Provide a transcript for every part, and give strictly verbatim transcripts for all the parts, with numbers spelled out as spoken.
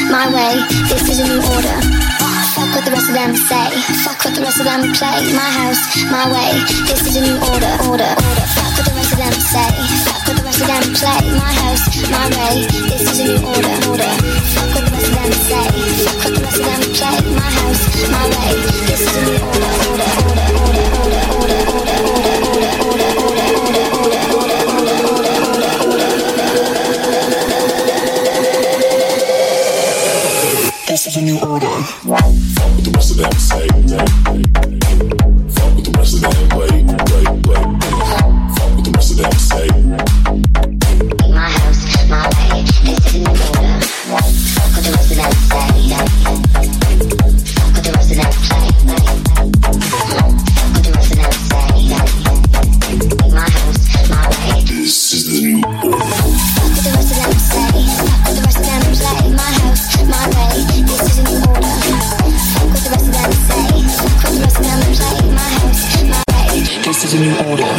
my way, this is a new order. Fuck what the rest of them say, fuck what the rest of them play. My house, my way, this is a new order, order, order. Fuck what the rest of them say, fuck what the rest of them play. My house, my way, this is a new order, order. Fuck what the rest of them say, fuck what the rest of them play. My house, my way, this is a new order, order, order, order, order, order, order, order, order, order, order, order, order, order, order, order, order, order. This is a new order. Fuck what the rest of them say. Fuck what the rest of them play. Play, play. Fuck what the rest of them say. My house, my way. This is a new order. Fuck what the rest of them say. Fuck what the rest of them play. Fuck what the rest of them say. My house, my way. This is the new order. Fuck what the rest of them say. Fuck what the rest of them play. My house, my way. This is a new order. Fuck what the rest of them say. Fuck what the rest of them play. My house, my way. This is a new order.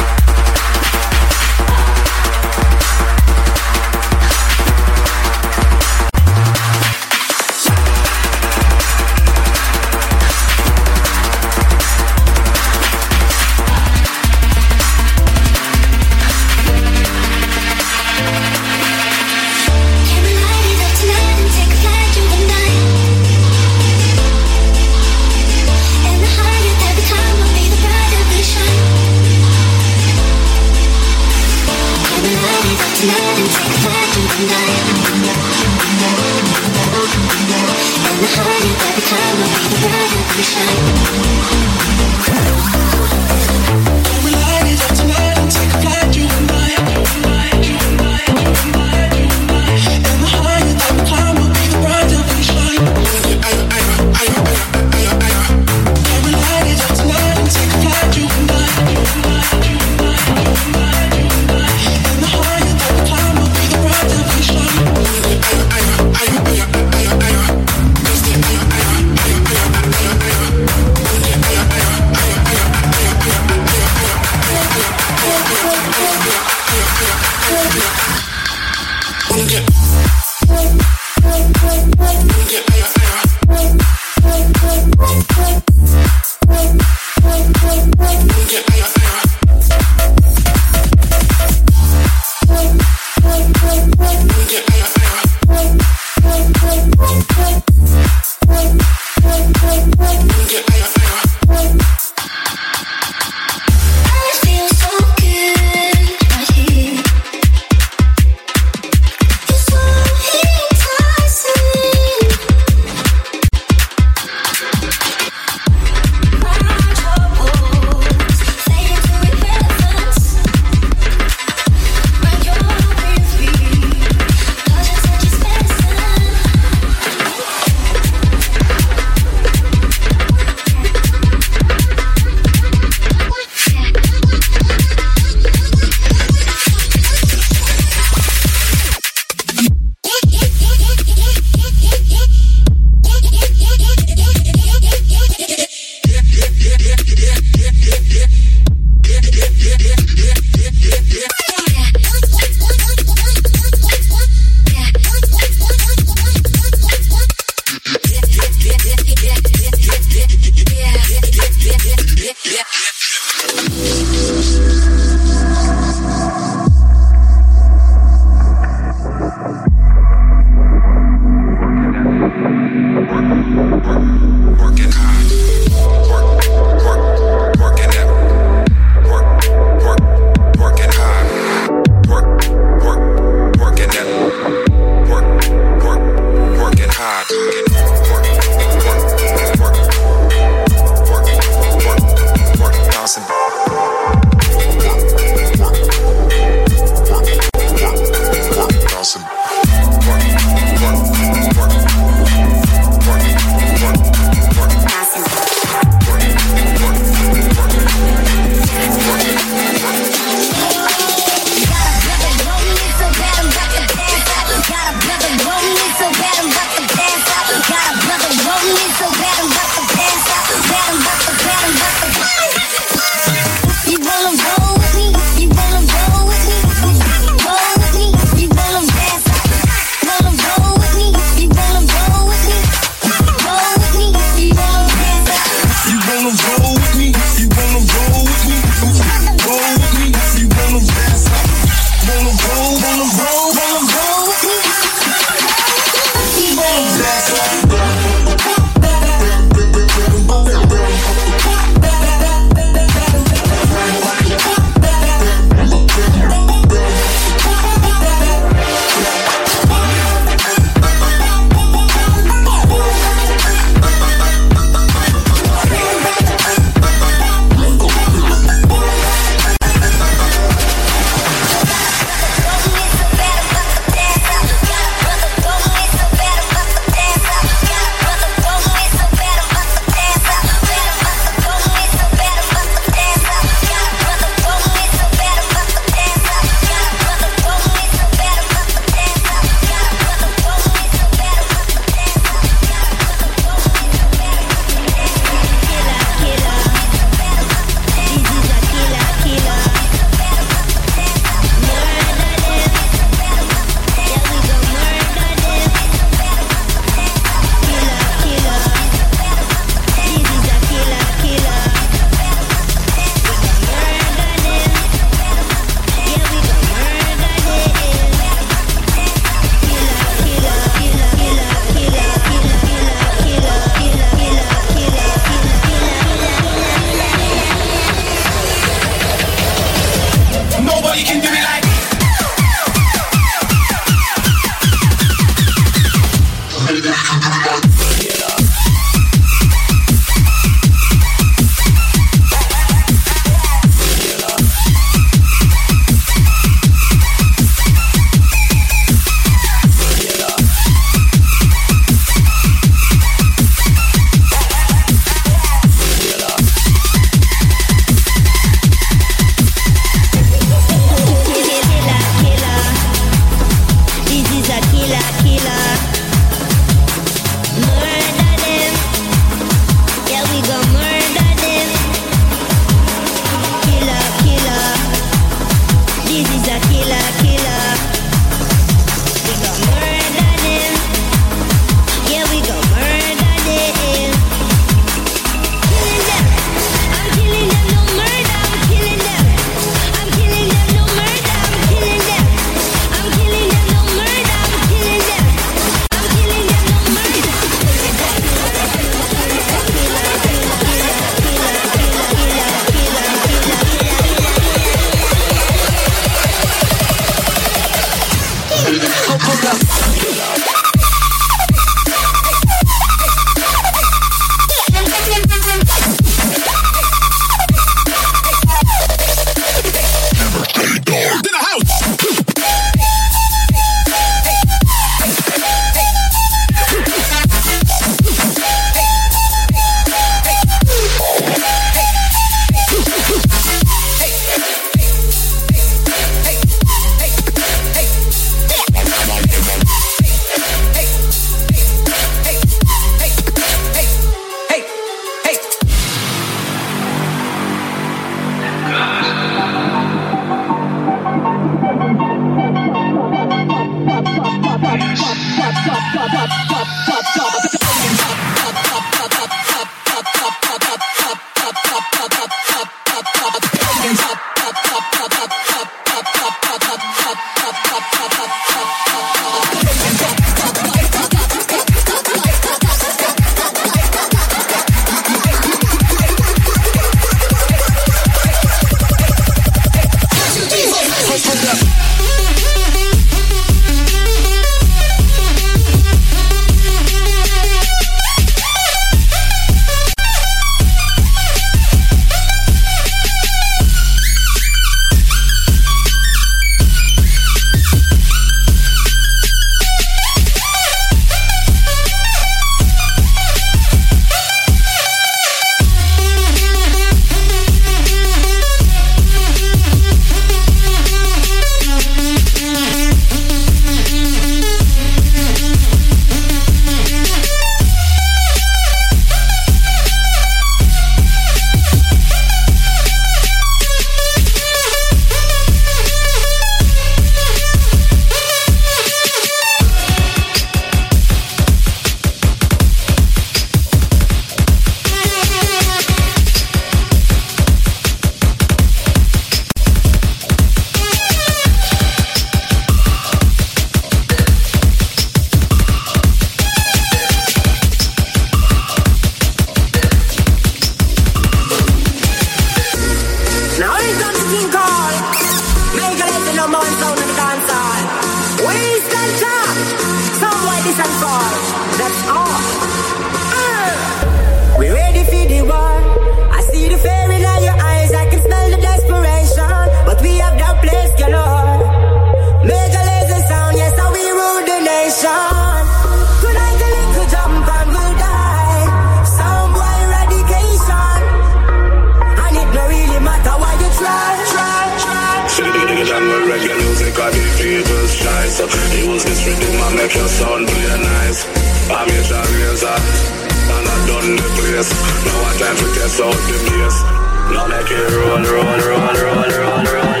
place. Now I time to test out the bass. Now make it roll, roll, roll, roll, roll, roll, roll,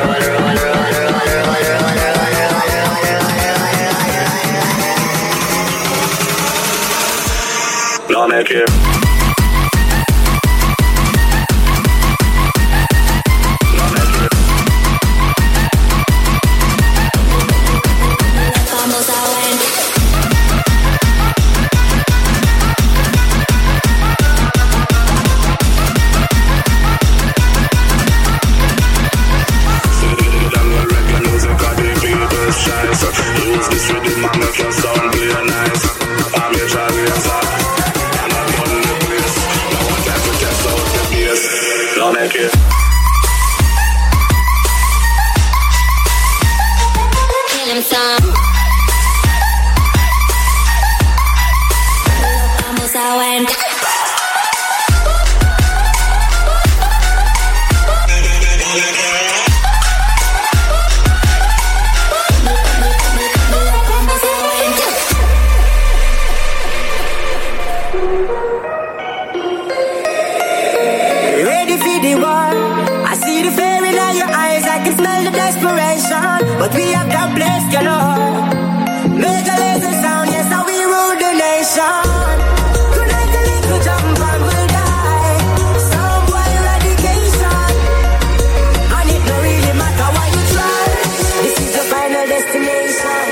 roll, roll, roll, roll, roll, roll, roll, roll, roll. Now make it. Use this rhythm and make your sound play nice. I'm your child, yes, and I'm running the place. Now I time to test out the bass. Now make it. Kill him some. Vamos a went. But we have that place, you know. Make a laser sound, yes, and we rule the nation. Tonight a little jump and we'll die. Some boy eradication. And it don't really matter what you try. This is the final destination.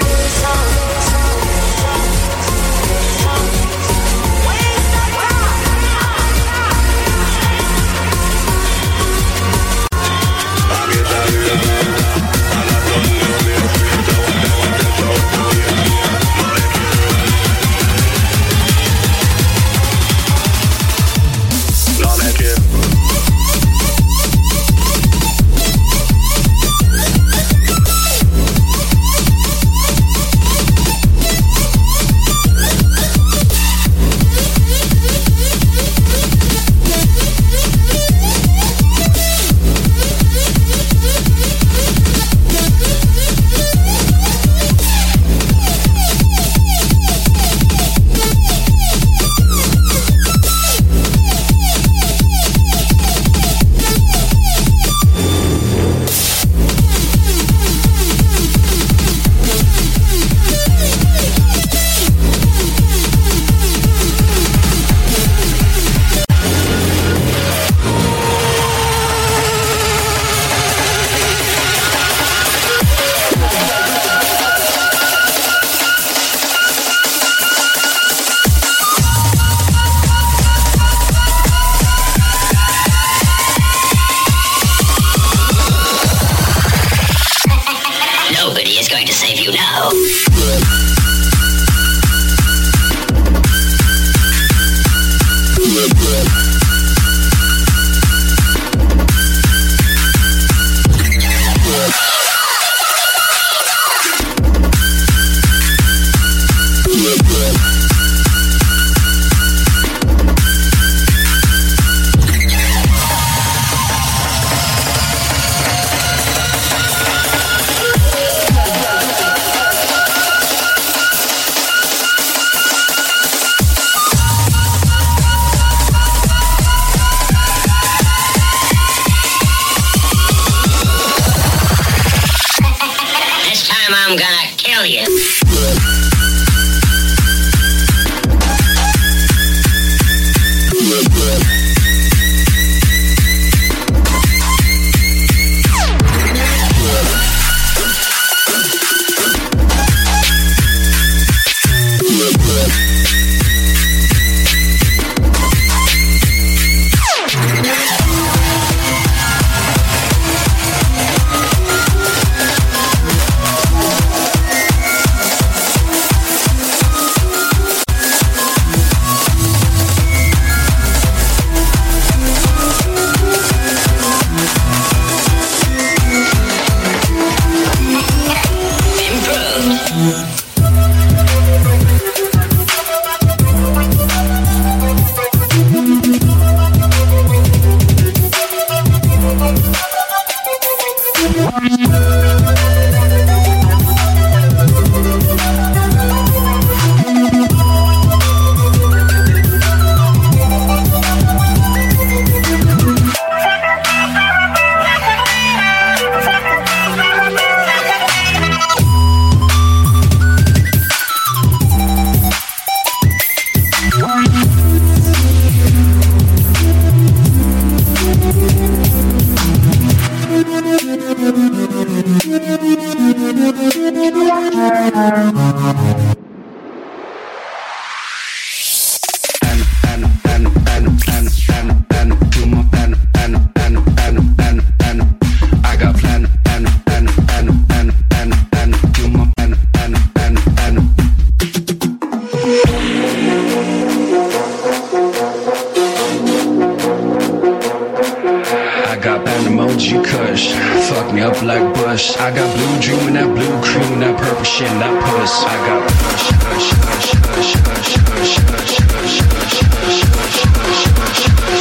I got blue dream and that blue cream and that purple shit and that puss. I got hush, hush, hush, hush, hush, hush, hush, hush, hush, hush, hush, hush,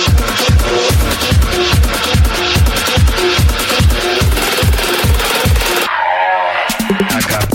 hush, I got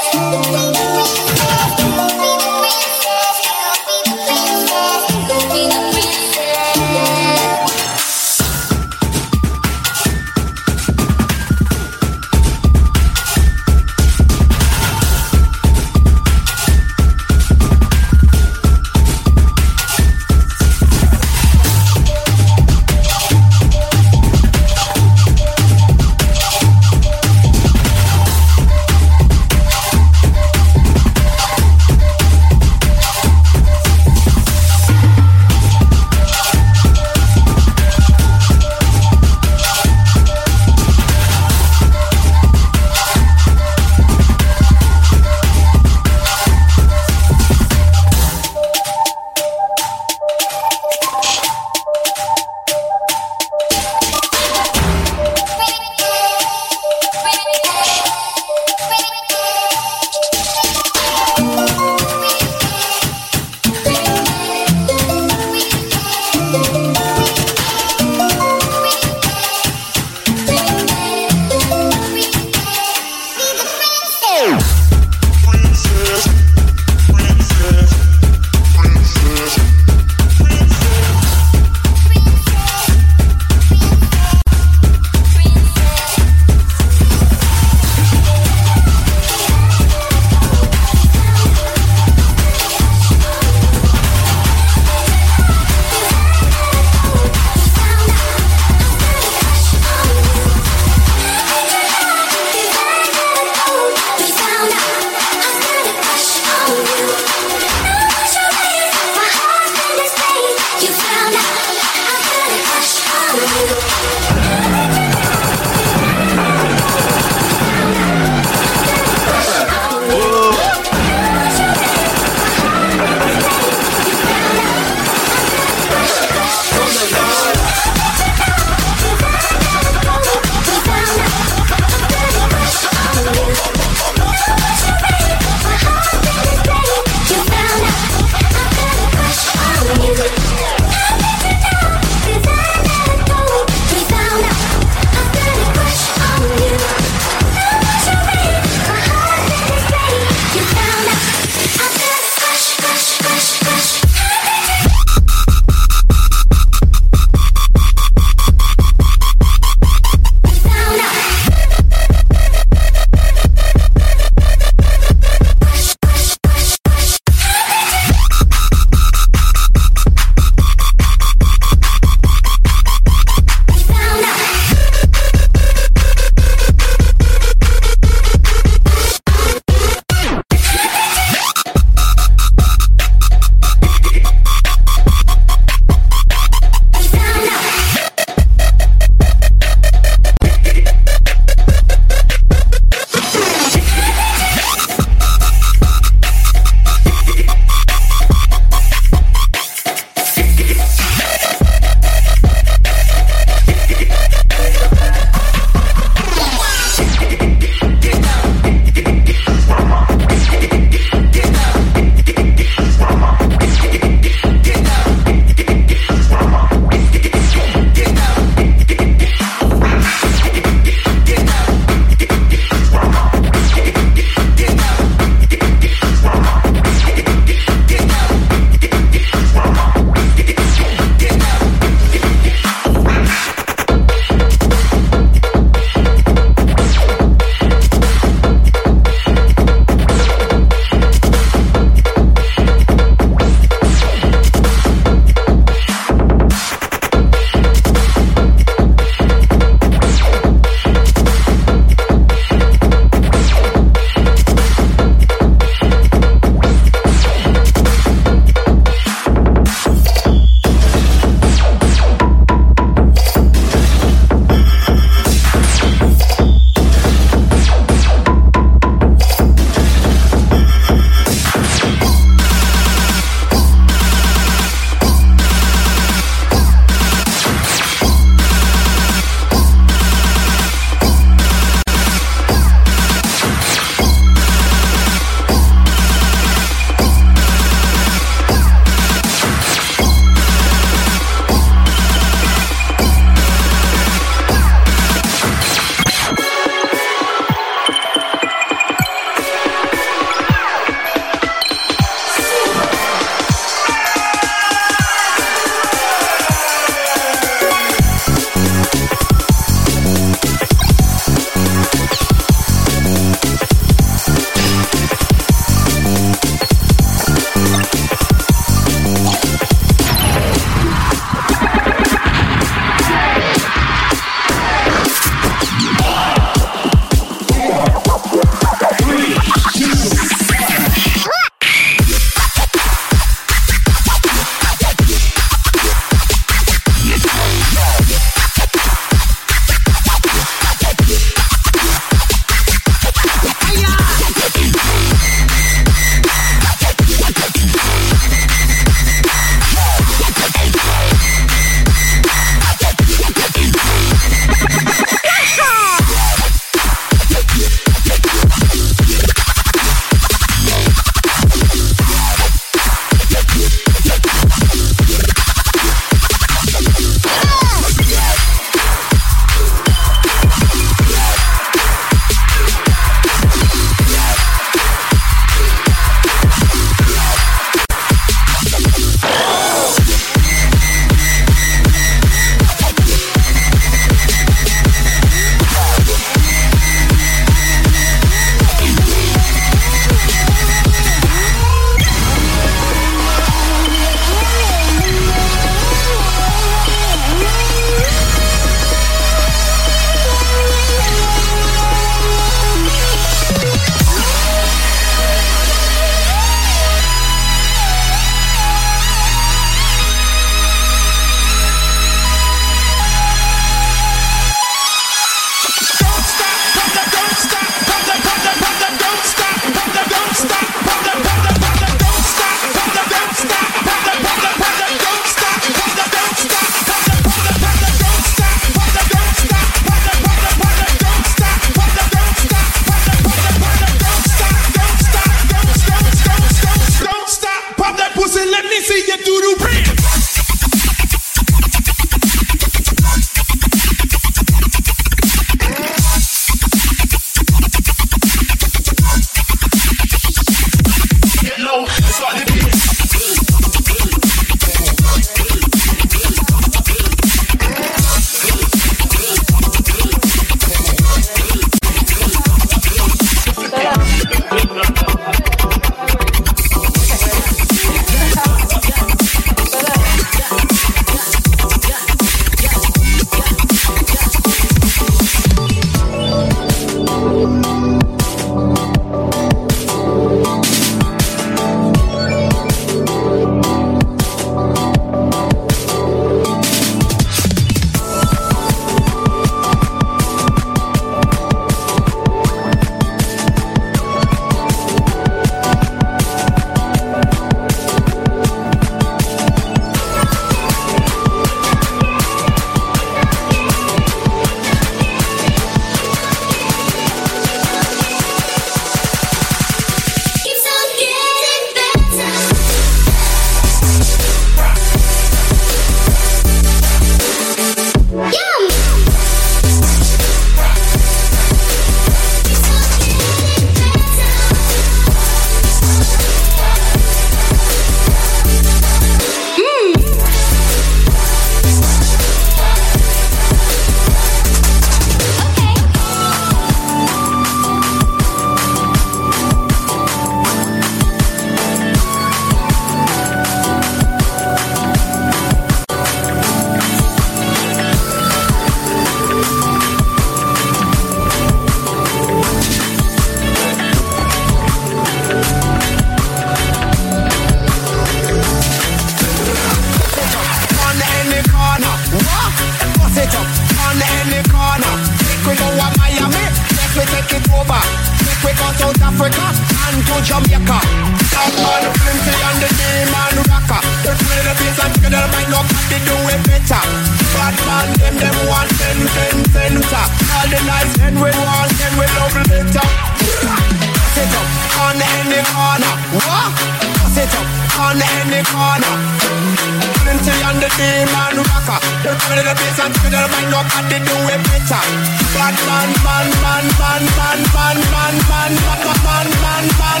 we take it over. Make we go South Africa and to Jamaica. Down on the Flinty and the Demon Rocker. They play the bass and together might not have to do it better. Bad man, them, them want ten, ten, center. All the nice men we want, them we love later. Pass it up on any corner. What? Pass it up on any corner. Flinty and the Demon Rocker. They play the bass and together might not have to do it better. Bad man, man, man, man, man, man, man, man, man, man, man, man, man,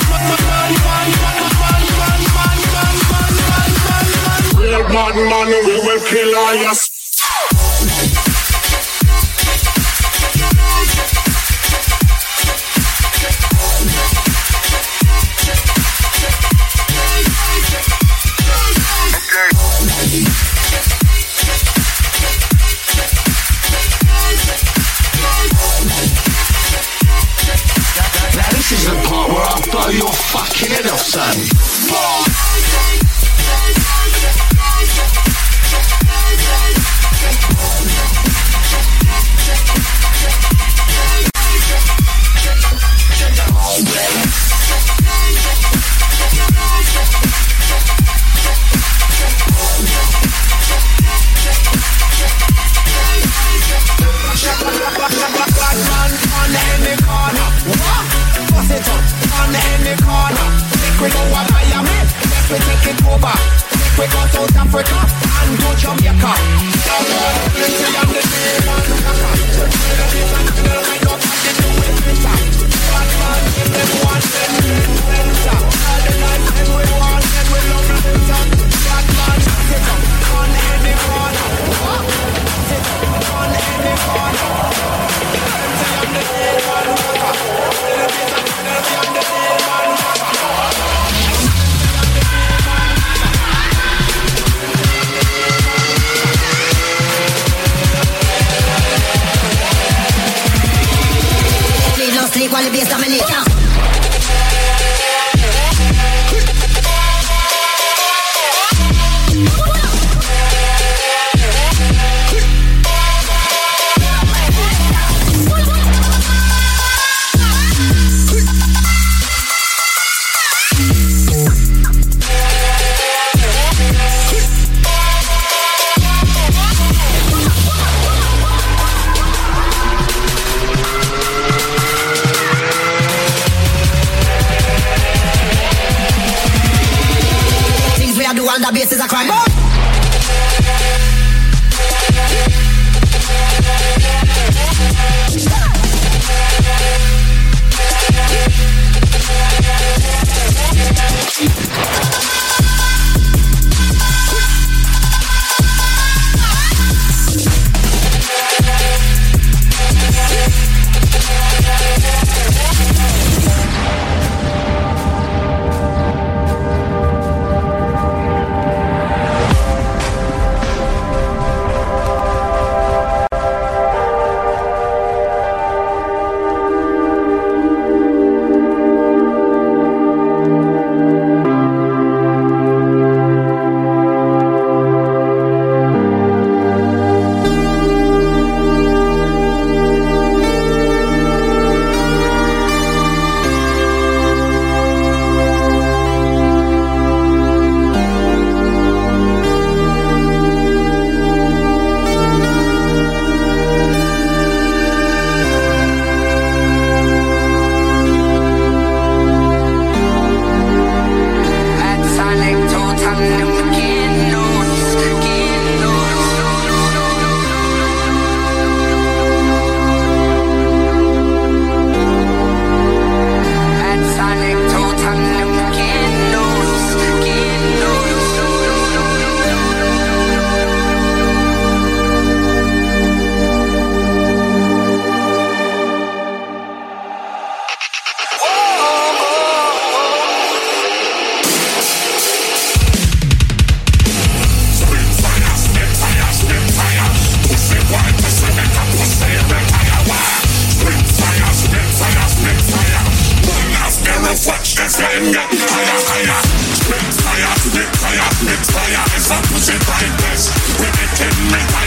man, real bad man, we will kill all your This is the part where I blow your fucking head off, son. We go to Miami, let's we take it over. Make we go to South Africa and to Jamaica. Down on the Flinty and the Demon Rocker. The bass and the might not have to do it better. Bad man, if them want them, center. All the nice men we want, then we love later. Bad man, pass it up on any corner. Pass it up on any corner. Flinty and the Demon Rocker. The bass and the might not have to do it better. No sleep while the bass dominator. And the bass is a crime. fire, spit fire, it's a pussy brightness. We make it make